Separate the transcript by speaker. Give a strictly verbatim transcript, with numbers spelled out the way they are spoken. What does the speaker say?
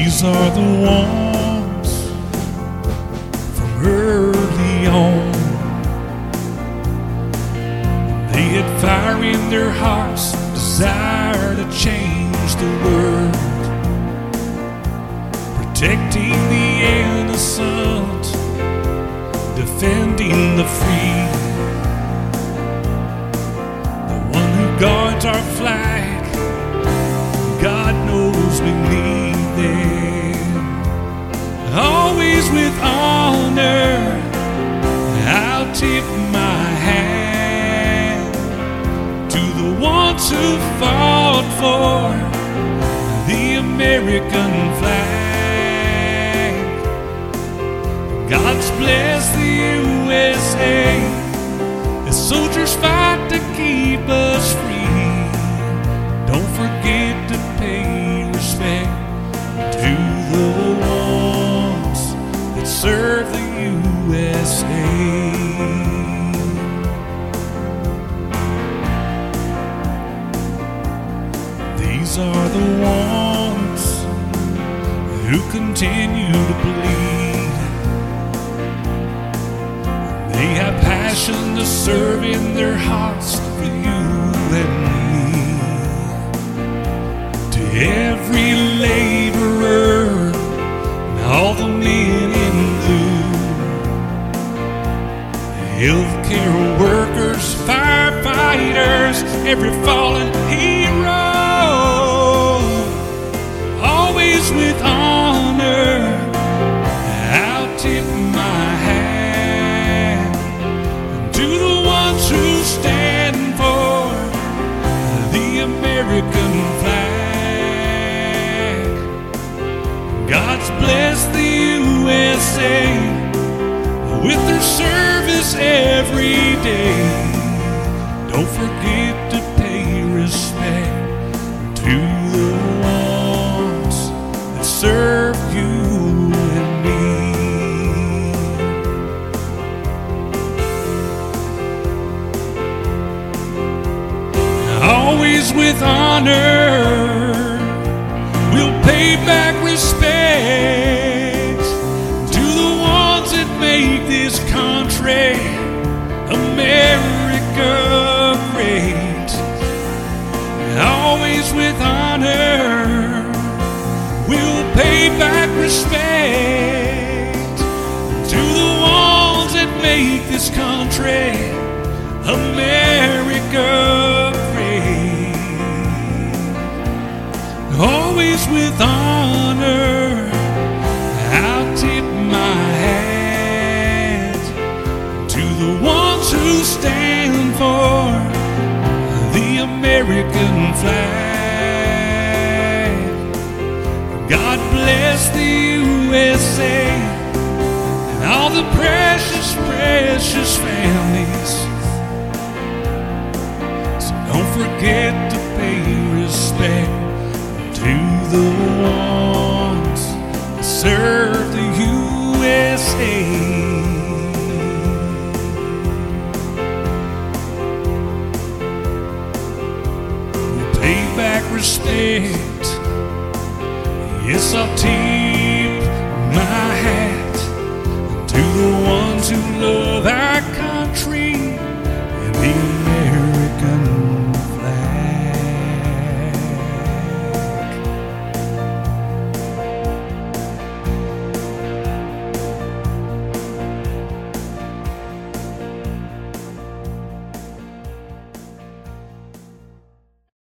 Speaker 1: These are the ones from early on. They had fire in their hearts, desire to change the world, protecting the innocent, defending the free. The one who guards our flag, God knows we need them. Always with honor, I'll tip my hat to the ones who fought for the American flag. God's bless the U S A as soldiers fight to keep us free. Don't forget to pay respect to the ones that serve the U S A. These are the ones who continue to bleed. They have passion to serve in their hearts for you and me. To every laborer and all the men in blue, healthcare workers, firefighters, every fallen hero, always with honor, I'll tip my hat to the ones who stand for the American flag. God's bless the U S A with their service every day. Don't forget to pay respect to the ones that serve you and me. Always with honor, we'll pay back respect to the ones that make this country, America, great. Always with honor, we'll pay back respect to the ones that make this country, America, great. Always with honor, I'll tip my hat to the ones who stand for the American flag. God bless the U S A and all the precious, precious families. So don't forget to pay respect to the ones that serve the U S A. We'll pay back respect. Yes, I'll tip my hat to the ones who love